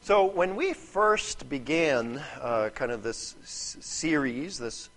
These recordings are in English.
So when we first began kind of this series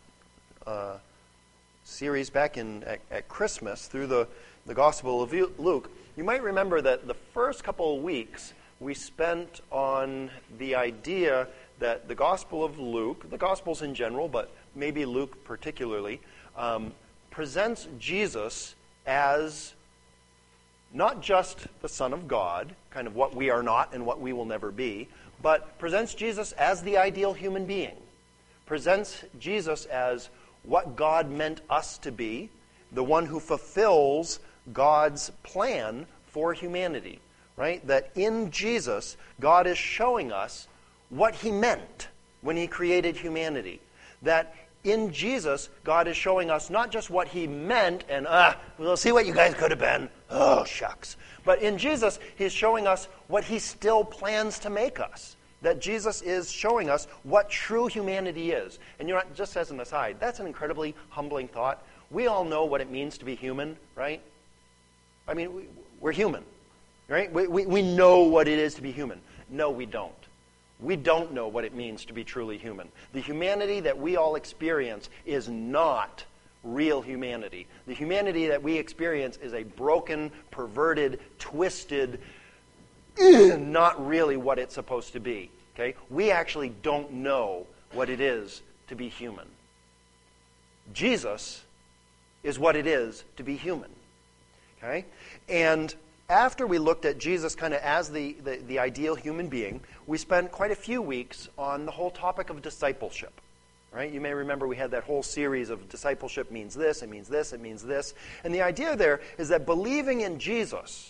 back at Christmas through the Gospel of Luke, you might remember that the first couple of weeks we spent on the idea that the Gospel of Luke, the Gospels in general, but maybe Luke particularly, presents Jesus as not just the Son of God, kind of what we are not and what we will never be, but presents Jesus as the ideal human being. Presents Jesus as what God meant us to be, the one who fulfills God's plan for humanity, right? That in Jesus, God is showing us what he meant when he created humanity. That in Jesus, God is showing us not just what he meant and, we'll see what you guys could have been. Oh, shucks. But in Jesus, he's showing us what he still plans to make us. That Jesus is showing us what true humanity is. And you're not, just as an aside, that's an incredibly humbling thought. We all know what it means to be human, right? I mean, we're human, right? We know what it is to be human. No, we don't. We don't know what it means to be truly human. The humanity that we all experience is not real humanity. The humanity that we experience is a broken, perverted, twisted, not really what it's supposed to be. Okay? We actually don't know what it is to be human. Jesus is what it is to be human. Okay? And after we looked at Jesus kind of as the ideal human being, we spent quite a few weeks on the whole topic of discipleship. Right? You may remember we had that whole series of discipleship means this, it means this, it means this. And the idea there is that believing in Jesus,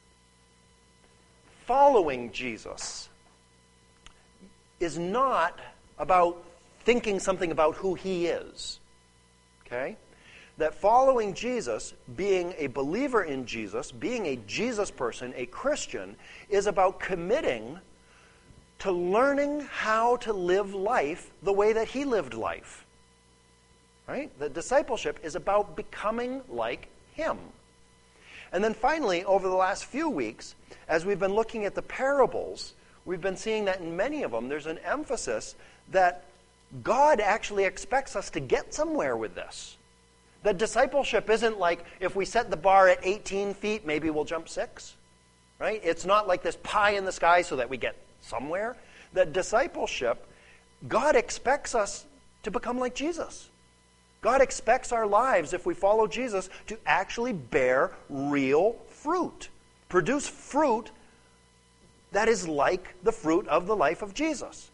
following Jesus, is not about thinking something about who he is. Okay? That following Jesus, being a believer in Jesus, being a Jesus person, a Christian, is about committing to learning how to live life the way that he lived life. Right? The discipleship is about becoming like him. And then finally, over the last few weeks, as we've been looking at the parables, we've been seeing that in many of them, there's an emphasis that God actually expects us to get somewhere with this. That discipleship isn't like, if we set the bar at 18 feet, maybe we'll jump 6. Right? It's not like this pie in the sky so that we get somewhere. That discipleship, God expects us to become like Jesus. God expects our lives, if we follow Jesus, to actually bear real fruit. Produce fruit that is like the fruit of the life of Jesus.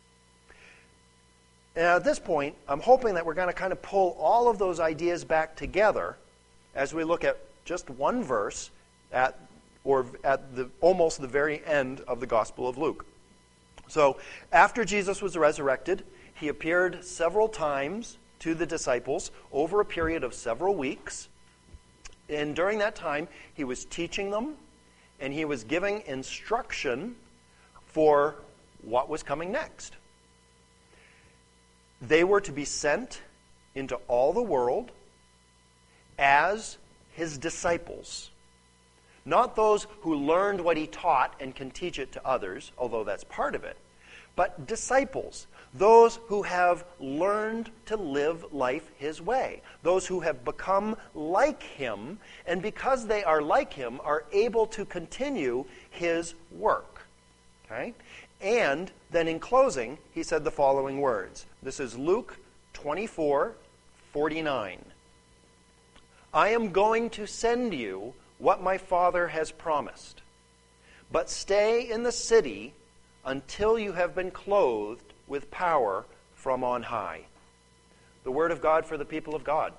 And at this point, I'm hoping that we're going to kind of pull all of those ideas back together as we look at just one verse at almost the very end of the Gospel of Luke. So, after Jesus was resurrected, he appeared several times to the disciples over a period of several weeks. And during that time, he was teaching them, and he was giving instruction for what was coming next. They were to be sent into all the world as his disciples. Not those who learned what he taught and can teach it to others, although that's part of it, but disciples, those who have learned to live life his way, those who have become like him, and because they are like him, are able to continue his work. Okay? And then in closing, he said the following words. This is Luke 24:49. I am going to send you what my Father has promised, but stay in the city until you have been clothed with power from on high. The word of God for the people of God.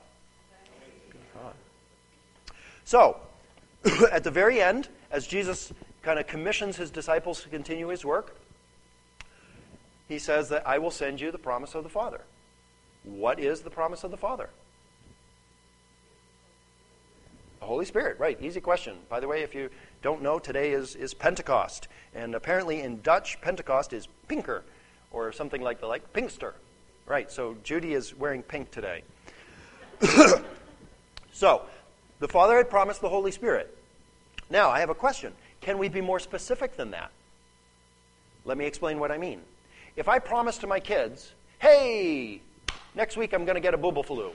So, at the very end, as Jesus kind of commissions his disciples to continue his work, he says that I will send you the promise of the Father. What is the promise of the Father? The Holy Spirit, right. Easy question. By the way, if you don't know, today is Pentecost. And apparently in Dutch, Pentecost is pinker, or something like Pinkster. Right, so Judy is wearing pink today. So, the Father had promised the Holy Spirit. Now, I have a question. Can we be more specific than that? Let me explain what I mean. If I promise to my kids, hey, next week I'm going to get a boobaloo.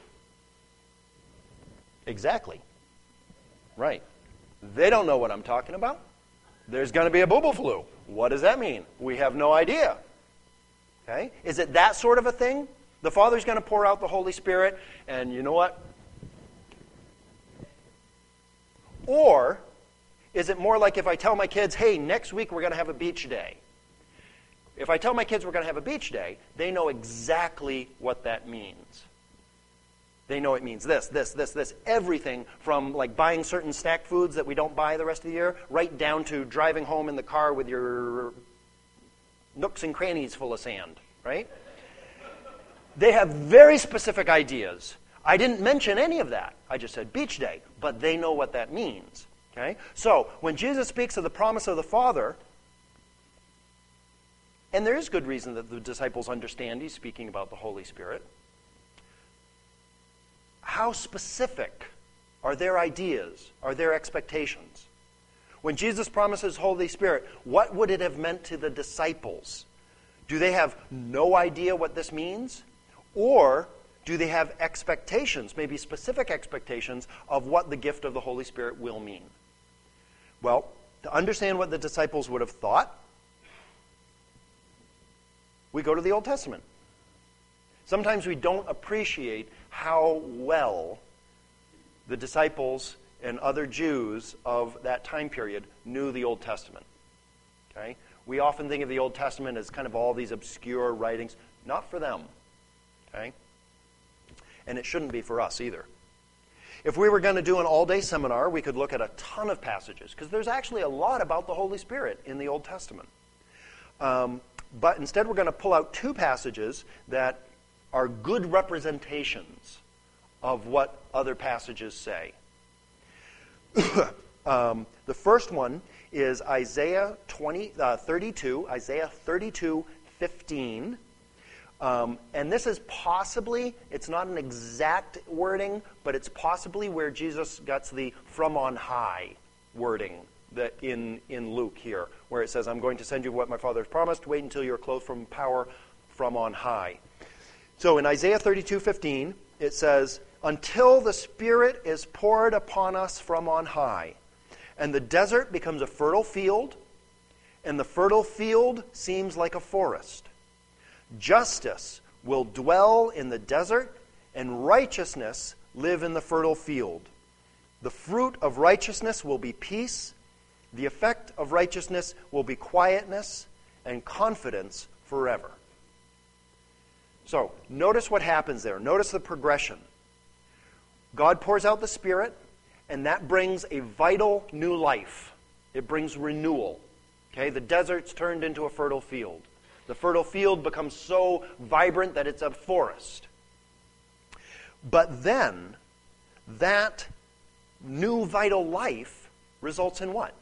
Exactly. Right. They don't know what I'm talking about. There's going to be a boobaloo. What does that mean? We have no idea. Okay? Is it that sort of a thing? The Father's going to pour out the Holy Spirit, and you know what? Or is it more like if I tell my kids, hey, next week we're going to have a beach day? If I tell my kids we're going to have a beach day, they know exactly what that means. They know it means this, everything from like buying certain snack foods that we don't buy the rest of the year, right down to driving home in the car with your nooks and crannies full of sand, right? They have very specific ideas. I didn't mention any of that. I just said beach day, but they know what that means. Okay? So, when Jesus speaks of the promise of the Father, and there is good reason that the disciples understand he's speaking about the Holy Spirit, how specific are their ideas, are their expectations? When Jesus promises Holy Spirit, what would it have meant to the disciples? Do they have no idea what this means? Or do they have expectations, maybe specific expectations, of what the gift of the Holy Spirit will mean? Well, to understand what the disciples would have thought, we go to the Old Testament. Sometimes we don't appreciate how well the disciples and other Jews of that time period knew the Old Testament. Okay? We often think of the Old Testament as kind of all these obscure writings. Not for them. Okay? And it shouldn't be for us either. If we were going to do an all-day seminar, we could look at a ton of passages, because there's actually a lot about the Holy Spirit in the Old Testament. But instead we're going to pull out two passages that are good representations of what other passages say. The first one is Isaiah 32:15. And this is possibly, it's not an exact wording, but it's possibly where Jesus gets the from on high wording that in Luke here, where it says, I'm going to send you what my Father has promised, wait until you're clothed from power from on high. So in Isaiah 32:15, it says, until the Spirit is poured upon us from on high, and the desert becomes a fertile field, and the fertile field seems like a forest. Justice will dwell in the desert, and righteousness live in the fertile field. The fruit of righteousness will be peace. The effect of righteousness will be quietness and confidence forever. So, notice what happens there. Notice the progression. God pours out the Spirit, and that brings a vital new life. It brings renewal. Okay, the desert's turned into a fertile field. The fertile field becomes so vibrant that it's a forest. But then, that new vital life results in what?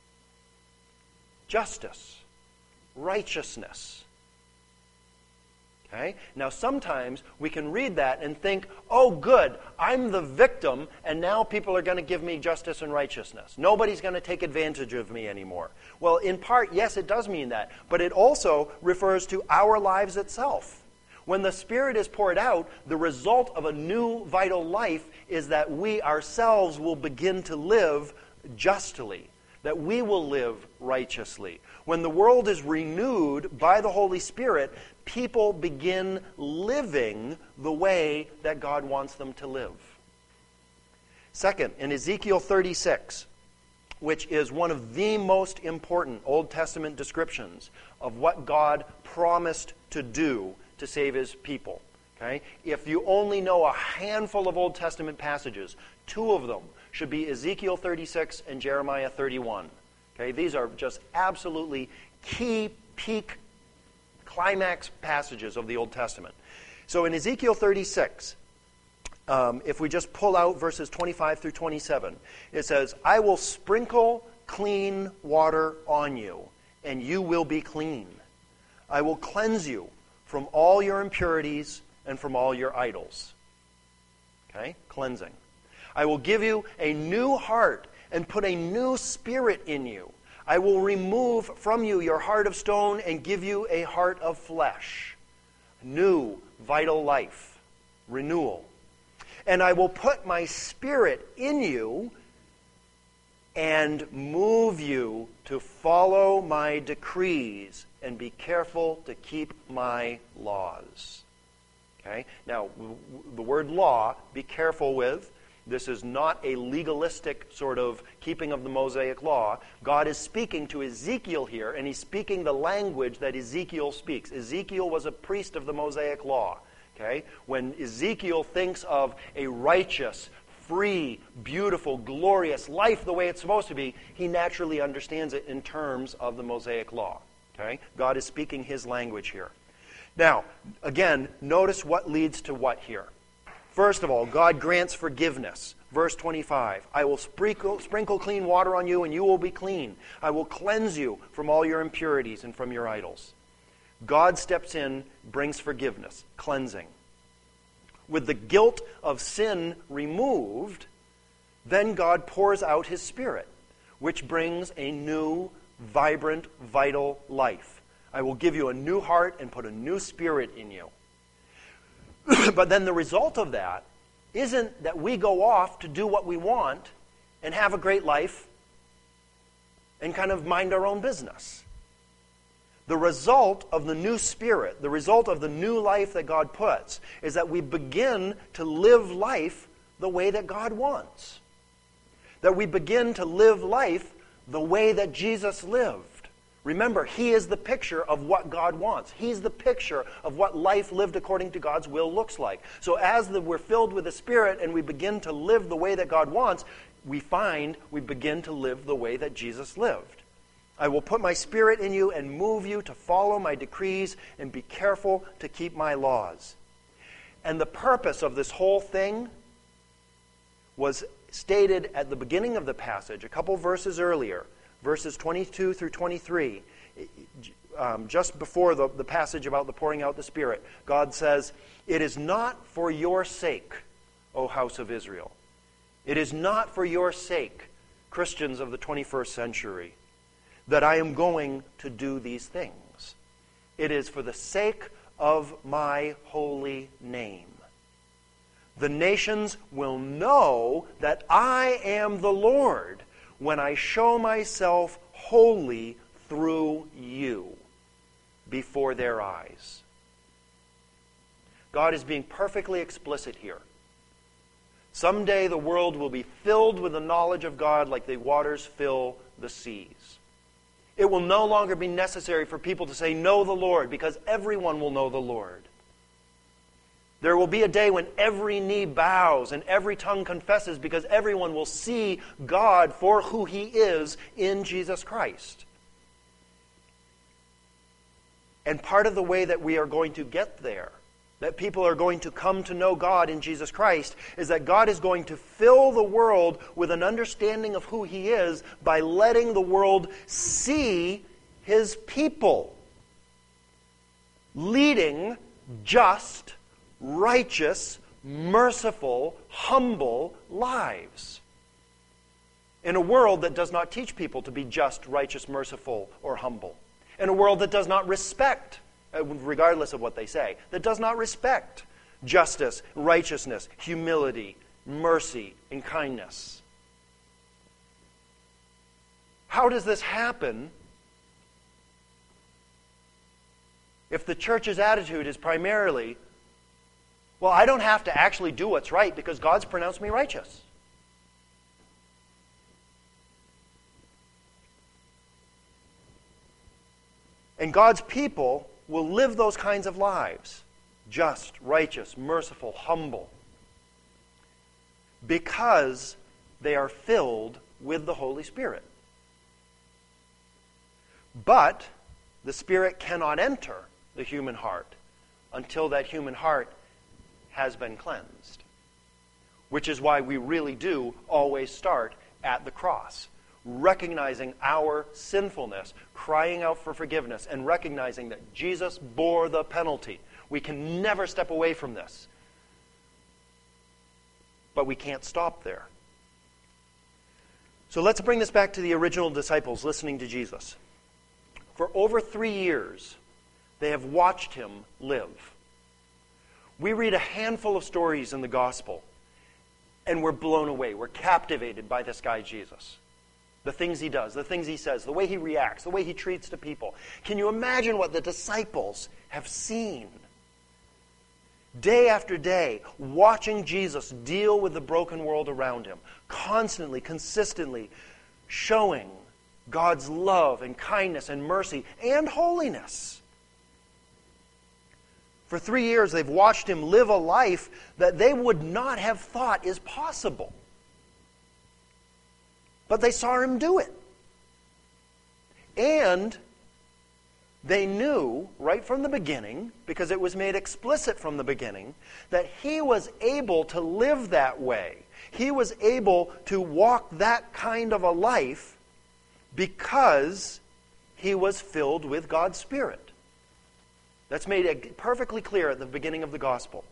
Justice. Righteousness. Okay? Now sometimes we can read that and think, oh good, I'm the victim, and now people are going to give me justice and righteousness. Nobody's going to take advantage of me anymore. Well, in part, yes, it does mean that, but it also refers to our lives itself. When the Spirit is poured out, the result of a new vital life is that we ourselves will begin to live justly, that we will live righteously. When the world is renewed by the Holy Spirit, people begin living the way that God wants them to live. Second, in Ezekiel 36, which is one of the most important Old Testament descriptions of what God promised to do to save his people. Okay? If you only know a handful of Old Testament passages, two of them should be Ezekiel 36 and Jeremiah 31. Okay? These are just absolutely key, peak, climax passages of the Old Testament. So in Ezekiel 36, if we just pull out verses 25 through 27, it says, I will sprinkle clean water on you, and you will be clean. I will cleanse you from all your impurities and from all your idols. Okay? Cleansing. I will give you a new heart and put a new spirit in you. I will remove from you your heart of stone and give you a heart of flesh. New, vital life. Renewal. And I will put my Spirit in you and move you to follow my decrees and be careful to keep my laws. Okay? Now, the word law, be careful with. This is not a legalistic sort of keeping of the Mosaic law. God is speaking to Ezekiel here, and he's speaking the language that Ezekiel speaks. Ezekiel was a priest of the Mosaic law. Okay? When Ezekiel thinks of a righteous, free, beautiful, glorious life the way it's supposed to be, he naturally understands it in terms of the Mosaic law. Okay? God is speaking his language here. Now, again, notice what leads to what here. First of all, God grants forgiveness. Verse 25, I will sprinkle clean water on you and you will be clean. I will cleanse you from all your impurities and from your idols. God steps in, brings forgiveness, cleansing. With the guilt of sin removed, then God pours out his Spirit, which brings a new, vibrant, vital life. I will give you a new heart and put a new spirit in you. But then the result of that isn't that we go off to do what we want and have a great life and kind of mind our own business. The result of the new spirit, the result of the new life that God puts, is that we begin to live life the way that God wants. That we begin to live life the way that Jesus lived. Remember, he is the picture of what God wants. He's the picture of what life lived according to God's will looks like. So as we're filled with the Spirit and we begin to live the way that God wants, we find we begin to live the way that Jesus lived. I will put my Spirit in you and move you to follow my decrees and be careful to keep my laws. And the purpose of this whole thing was stated at the beginning of the passage, a couple verses earlier, verses 22 through 23, just before the passage about the pouring out the Spirit. God says, it is not for your sake, O house of Israel. It is not for your sake, Christians of the 21st century, that I am going to do these things. It is for the sake of my holy name. The nations will know that I am the Lord when I show myself holy through you before their eyes. God is being perfectly explicit here. Someday the world will be filled with the knowledge of God like the waters fill the seas. It will no longer be necessary for people to say, know the Lord, because everyone will know the Lord. There will be a day when every knee bows and every tongue confesses, because everyone will see God for who he is in Jesus Christ. And part of the way that we are going to get there, that people are going to come to know God in Jesus Christ, is that God is going to fill the world with an understanding of who he is by letting the world see his people leading just, righteous, merciful, humble lives. In a world that does not teach people to be just, righteous, merciful, or humble. In a world that does not respect, regardless of what they say, that does not respect justice, righteousness, humility, mercy, and kindness. How does this happen if the church's attitude is primarily, well, I don't have to actually do what's right because God's pronounced me righteous? And God's people will live those kinds of lives. Just, righteous, merciful, humble. Because they are filled with the Holy Spirit. But the Spirit cannot enter the human heart until that human heart has been cleansed. Which is why we really do always start at the cross. Recognizing our sinfulness, crying out for forgiveness, and recognizing that Jesus bore the penalty. We can never step away from this. But we can't stop there. So let's bring this back to the original disciples listening to Jesus. For over 3 years, they have watched him live. We read a handful of stories in the gospel, and we're blown away. We're captivated by this guy, Jesus. The things he does, the things he says, the way he reacts, the way he treats the people. Can you imagine what the disciples have seen? Day after day, watching Jesus deal with the broken world around him, constantly, consistently showing God's love and kindness and mercy and holiness. For 3 years, they've watched him live a life that they would not have thought is possible. But they saw him do it. And they knew right from the beginning, because it was made explicit from the beginning, that he was able to live that way. He was able to walk that kind of a life because he was filled with God's Spirit. That's made perfectly clear at the beginning of the gospel.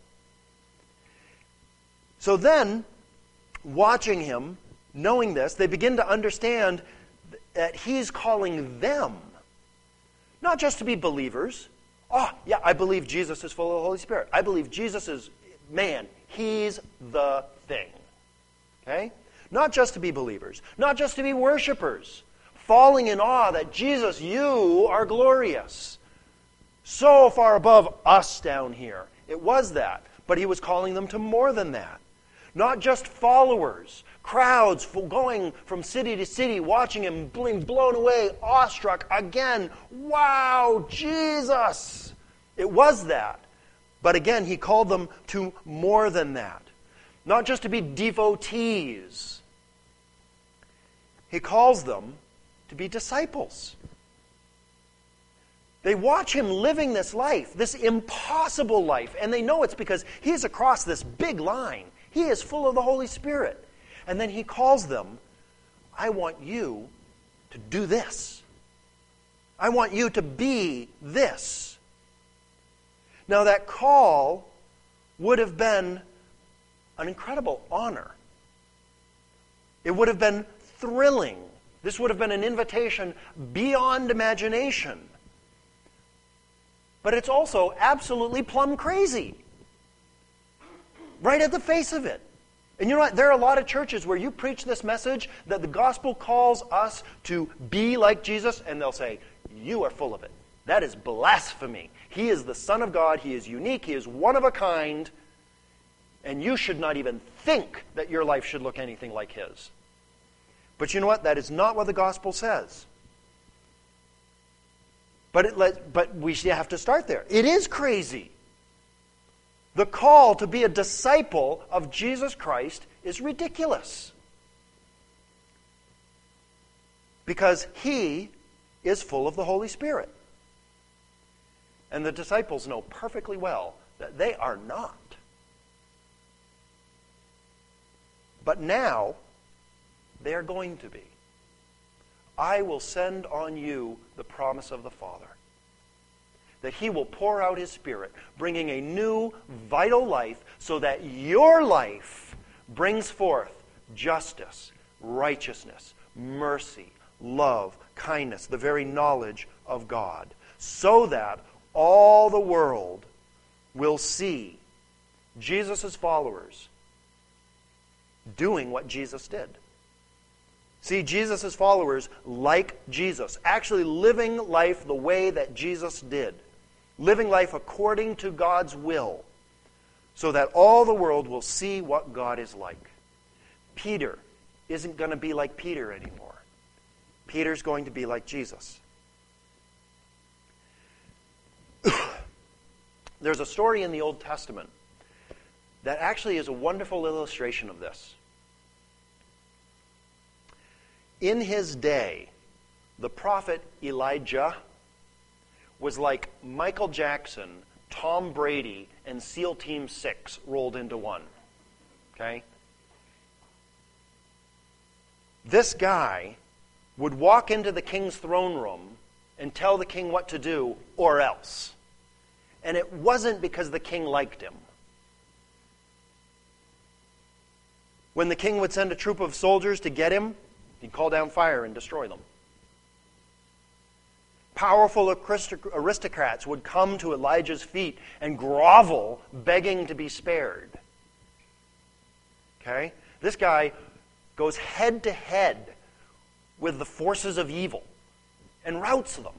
So then, watching him, knowing this, they begin to understand that he's calling them, not just to be believers. Oh, yeah, I believe Jesus is full of the Holy Spirit. I believe Jesus is, man, he's the thing. Okay? Not just to be believers, not just to be worshipers, falling in awe that Jesus, you are glorious. So far above us down here. It was that. But he was calling them to more than that. Not just followers, crowds going from city to city, watching him, being blown away, awestruck again. Wow, Jesus! It was that. But again, he called them to more than that. Not just to be devotees. He calls them to be disciples. They watch him living this life, this impossible life, and they know it's because he's across this big line. He is full of the Holy Spirit. And then he calls them, I want you to do this. I want you to be this. Now that call would have been an incredible honor. It would have been thrilling. This would have been an invitation beyond imagination. But it's also absolutely plumb crazy. Right at the face of it. And you know what? There are a lot of churches where you preach this message that the gospel calls us to be like Jesus, and they'll say, you are full of it. That is blasphemy. He is the Son of God. He is unique. He is one of a kind. And you should not even think that your life should look anything like his. But you know what? That is not what the gospel says. But we have to start there. It is crazy. The call to be a disciple of Jesus Christ is ridiculous. Because he is full of the Holy Spirit. And the disciples know perfectly well that they are not. But now, they are going to be. I will send on you the promise of the Father. That he will pour out his Spirit, bringing a new, vital life so that your life brings forth justice, righteousness, mercy, love, kindness, the very knowledge of God. So that all the world will see Jesus' followers doing what Jesus did. See, Jesus' followers, like Jesus, actually living life the way that Jesus did. Living life according to God's will, so that all the world will see what God is like. Peter isn't going to be like Peter anymore. Peter's going to be like Jesus. There's a story in the Old Testament that actually is a wonderful illustration of this. In his day, the prophet Elijah was like Michael Jackson, Tom Brady, and SEAL Team 6 rolled into one. Okay? This guy would walk into the king's throne room and tell the king what to do, or else. And it wasn't because the king liked him. When the king would send a troop of soldiers to get him, He'd call down fire and destroy them. Powerful aristocrats would come to Elijah's feet and grovel, begging to be spared. Okay? This guy goes head to head with the forces of evil and routs them.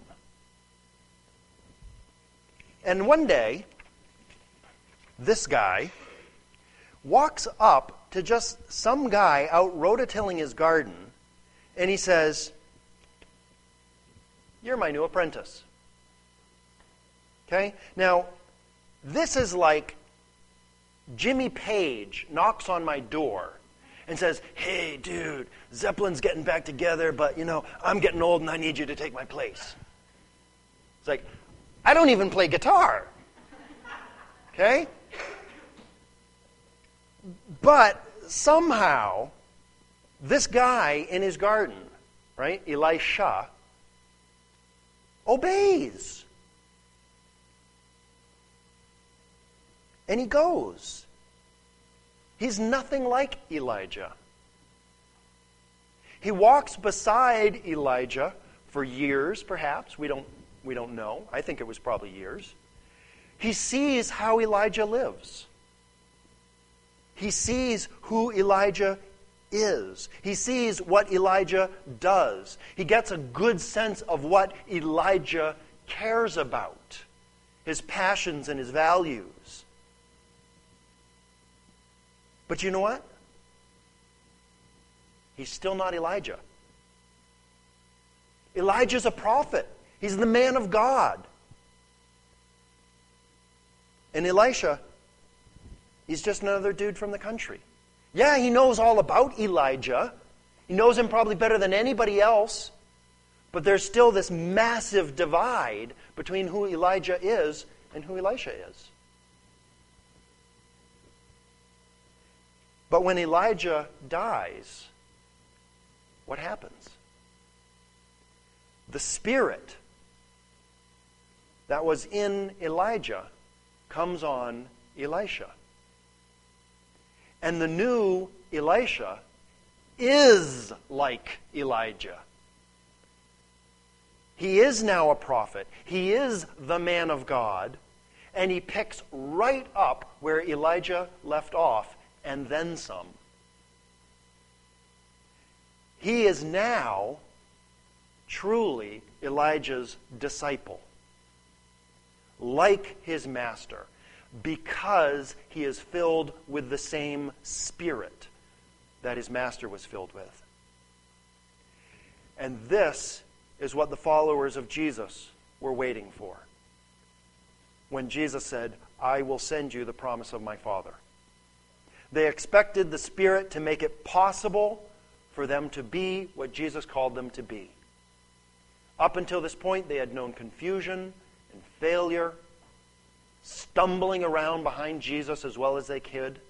And one day, this guy walks up to just some guy out rototilling his garden, and he says, "You're my new apprentice." Okay? Now, this is like Jimmy Page knocks on my door and says, "Hey, dude, Zeppelin's getting back together, but, I'm getting old and I need you to take my place." It's like, I don't even play guitar. Okay? But somehow, this guy in his garden, right, Elisha, obeys. And he goes. He's nothing like Elijah. He walks beside Elijah for years, perhaps. We don't know. I think it was probably years. He sees how Elijah lives. He sees who Elijah is. He sees what Elijah does. He gets a good sense of what Elijah cares about, his passions and his values. But you know what? He's still not Elijah. Elijah's a prophet. He's the man of God. And Elisha, he's just another dude from the country. Yeah, he knows all about Elijah. He knows him probably better than anybody else. But there's still this massive divide between who Elijah is and who Elisha is. But when Elijah dies, what happens? The spirit that was in Elijah comes on Elisha. And the new Elisha is like Elijah. He is now a prophet. He is the man of God. And he picks right up where Elijah left off, and then some. He is now truly Elijah's disciple, like his master, because he is filled with the same spirit that his master was filled with. And this is what the followers of Jesus were waiting for when Jesus said, "I will send you the promise of my Father." They expected the Spirit to make it possible for them to be what Jesus called them to be. Up until this point, they had known confusion and failure, stumbling around behind Jesus as well as they could.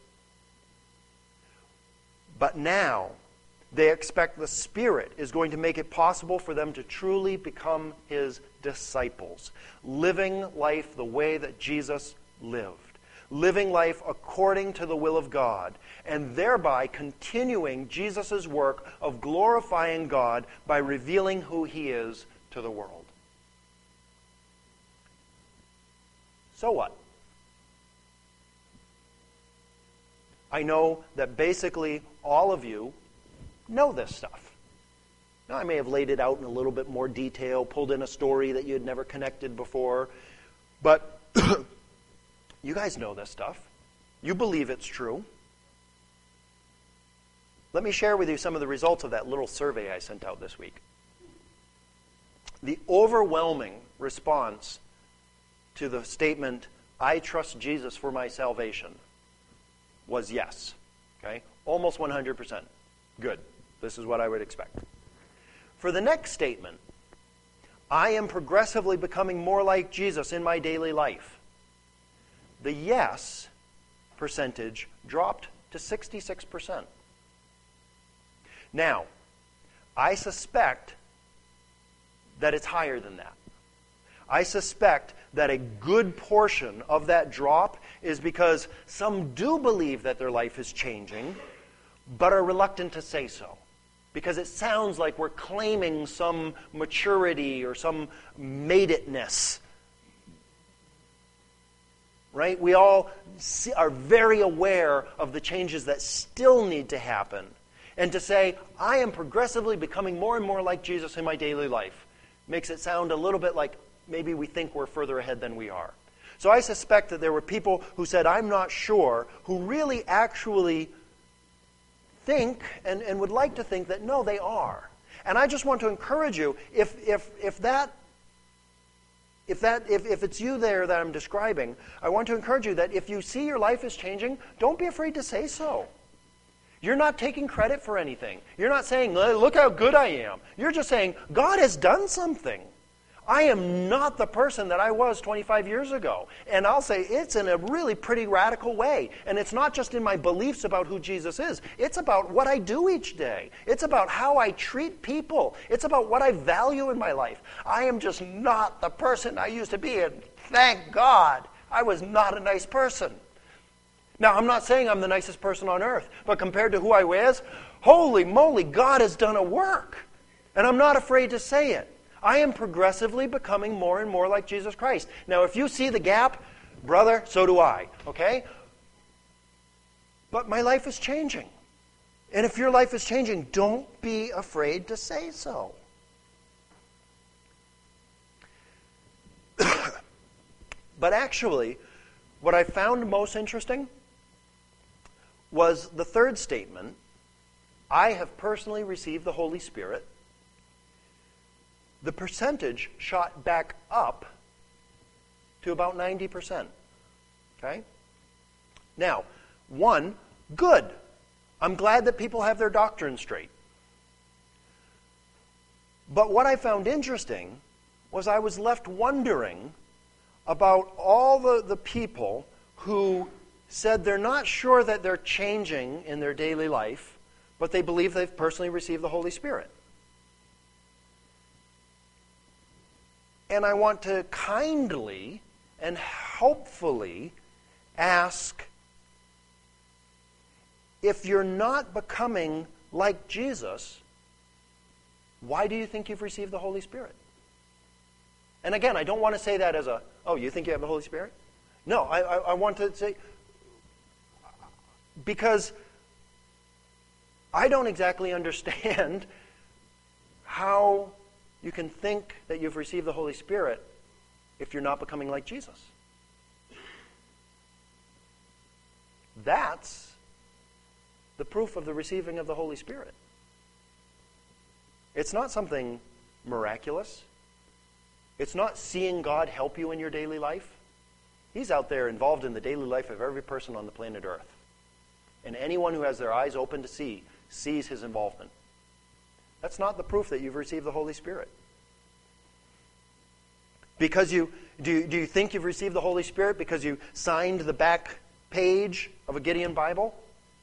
But now, they expect the Spirit is going to make it possible for them to truly become His disciples, living life the way that Jesus lived. Living life according to the will of God, and thereby continuing Jesus' work of glorifying God by revealing who He is to the world. So what? I know that basically all of you know this stuff. Now, I may have laid it out in a little bit more detail, pulled in a story that you had never connected before, but you guys know this stuff. You believe it's true. Let me share with you some of the results of that little survey I sent out this week. The overwhelming response to the statement, "I trust Jesus for my salvation," was yes. Okay? Almost 100%. Good. This is what I would expect. For the next statement, "I am progressively becoming more like Jesus in my daily life," the yes percentage dropped to 66%. Now, I suspect that it's higher than that. I suspect that a good portion of that drop is because some do believe that their life is changing, but are reluctant to say so. because it sounds like we're claiming some maturity or some made-itness. Right? We all are very aware of the changes that still need to happen. And to say, I am progressively becoming more and more like Jesus in my daily life, makes it sound a little bit like maybe we think we're further ahead than we are. So I suspect that there were people who said, I'm not sure, who really actually think and would like to think that, no, they are. And I just want to encourage you, if it's you there that I'm describing, I want to encourage you that if you see your life is changing, don't be afraid to say so. You're not taking credit for anything. You're not saying, look how good I am. You're just saying, God has done something. I am not the person that I was 25 years ago. And I'll say it's in a really pretty radical way. And it's not just in my beliefs about who Jesus is. It's about what I do each day. It's about how I treat people. It's about what I value in my life. I am just not the person I used to be. And thank God I was not a nice person. Now, I'm not saying I'm the nicest person on earth. But compared to who I was, holy moly, God has done a work. And I'm not afraid to say it. I am progressively becoming more and more like Jesus Christ. Now, if you see the gap, brother, so do I, okay? But my life is changing. And if your life is changing, don't be afraid to say so. But actually, what I found most interesting was the third statement, I have personally received the Holy Spirit. The percentage shot back up to about 90%. Okay? Now, one, good. I'm glad that people have their doctrine straight. But what I found interesting was I was left wondering about all the people who said they're not sure that they're changing in their daily life, but they believe they've personally received the Holy Spirit. And I want to kindly and hopefully ask, if you're not becoming like Jesus, why do you think you've received the Holy Spirit? And again, I don't want to say that as a, oh, you think you have the Holy Spirit? No, I want to say, because I don't exactly understand how you can think that you've received the Holy Spirit if you're not becoming like Jesus. That's the proof of the receiving of the Holy Spirit. It's not something miraculous. It's not seeing God help you in your daily life. He's out there involved in the daily life of every person on the planet Earth. And anyone who has their eyes open to see sees his involvement. That's not the proof that you've received the Holy Spirit. Because do you think you've received the Holy Spirit because you signed the back page of a Gideon Bible?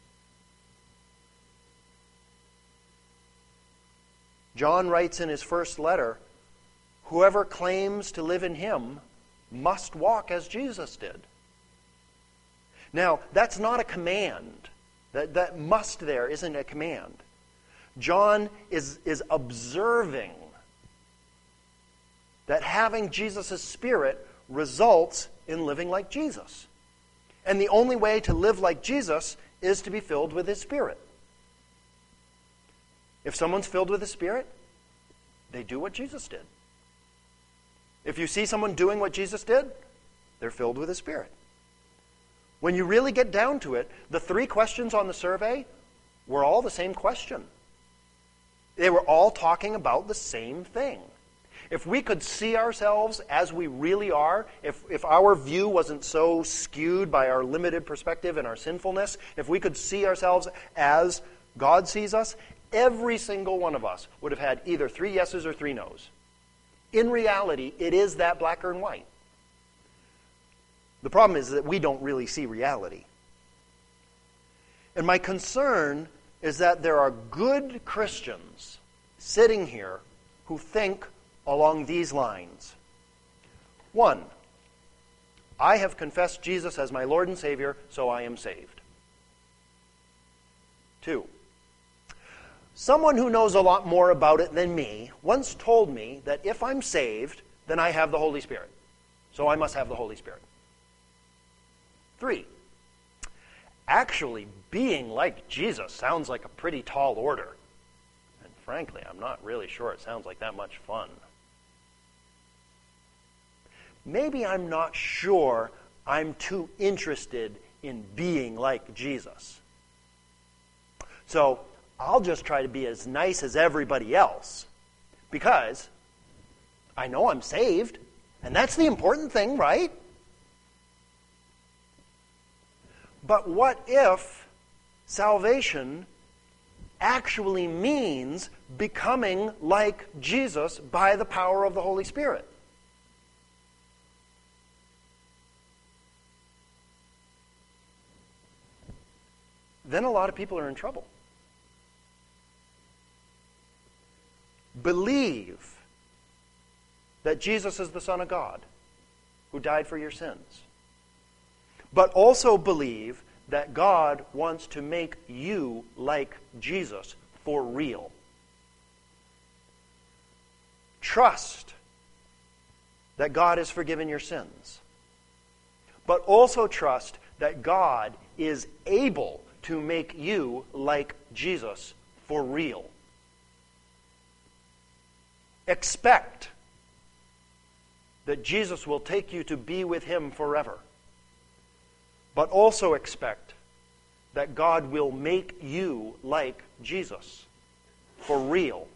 John writes in his first letter, whoever claims to live in him must walk as Jesus did. Now, that's not a command. That must there isn't a command. John is observing that having Jesus' Spirit results in living like Jesus. And the only way to live like Jesus is to be filled with His Spirit. If someone's filled with the Spirit, they do what Jesus did. If you see someone doing what Jesus did, they're filled with the Spirit. When you really get down to it, the 3 questions on the survey were all the same question. They were all talking about the same thing. If we could see ourselves as we really are, if our view wasn't so skewed by our limited perspective and our sinfulness, if we could see ourselves as God sees us, every single one of us would have had either 3 yeses or 3 nos. In reality, it is that black and white. The problem is that we don't really see reality. And my concern is that there are good Christians sitting here who think along these lines. 1, I have confessed Jesus as my Lord and Savior, so I am saved. 2, Someone who knows a lot more about it than me once told me that if I'm saved, then I have the Holy Spirit. So I must have the Holy Spirit. 3, actually being like Jesus sounds like a pretty tall order. And frankly, I'm not really sure it sounds like that much fun. Maybe I'm not sure I'm too interested in being like Jesus. So I'll just try to be as nice as everybody else because I know I'm saved, and that's the important thing, right? But what if salvation actually means becoming like Jesus by the power of the Holy Spirit? Then a lot of people are in trouble. Believe that Jesus is the Son of God who died for your sins. But also believe that God wants to make you like Jesus for real. Trust that God has forgiven your sins. But also trust that God is able to make you like Jesus for real. Expect that Jesus will take you to be with Him forever. But also expect that God will make you like Jesus for real.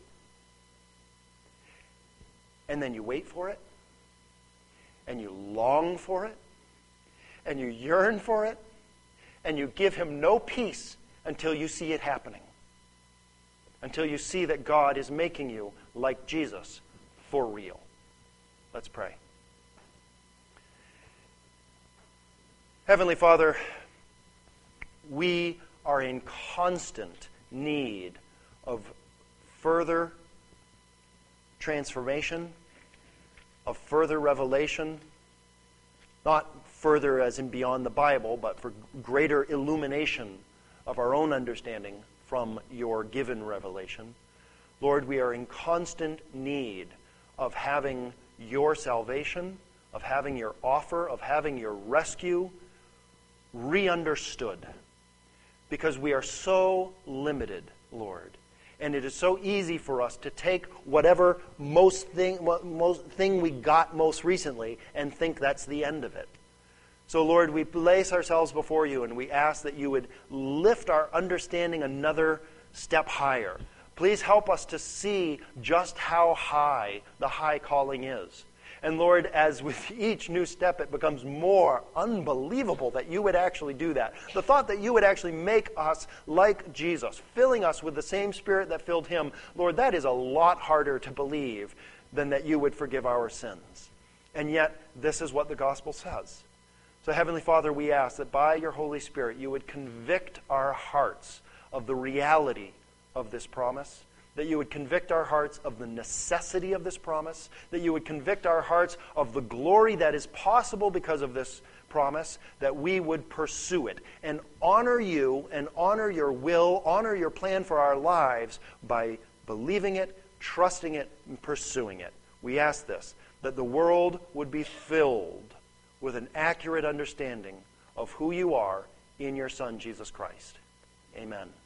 And then you wait for it, and you long for it, and you yearn for it, and you give Him no peace until you see it happening. Until you see that God is making you like Jesus for real. Let's pray. Heavenly Father, we are in constant need of further transformation, of further revelation, not further as in beyond the Bible, but for greater illumination of our own understanding from your given revelation. Lord, we are in constant need of having your salvation, of having your offer, of having your rescue re-understood. Because we are so limited, Lord. And it is so easy for us to take whatever most thing we got most recently and think that's the end of it. So, Lord, we place ourselves before you and we ask that you would lift our understanding another step higher. Please help us to see just how high the high calling is. And Lord, as with each new step it becomes more unbelievable that you would actually do that. The thought that you would actually make us like Jesus, filling us with the same Spirit that filled him, Lord, that is a lot harder to believe than that you would forgive our sins. And yet, this is what the gospel says. So, Heavenly Father, we ask that by your Holy Spirit you would convict our hearts of the reality of this promise, that you would convict our hearts of the necessity of this promise, that you would convict our hearts of the glory that is possible because of this promise, that we would pursue it and honor you and honor your will, honor your plan for our lives by believing it, trusting it, and pursuing it. We ask this, that the world would be filled with an accurate understanding of who you are in your Son, Jesus Christ. Amen.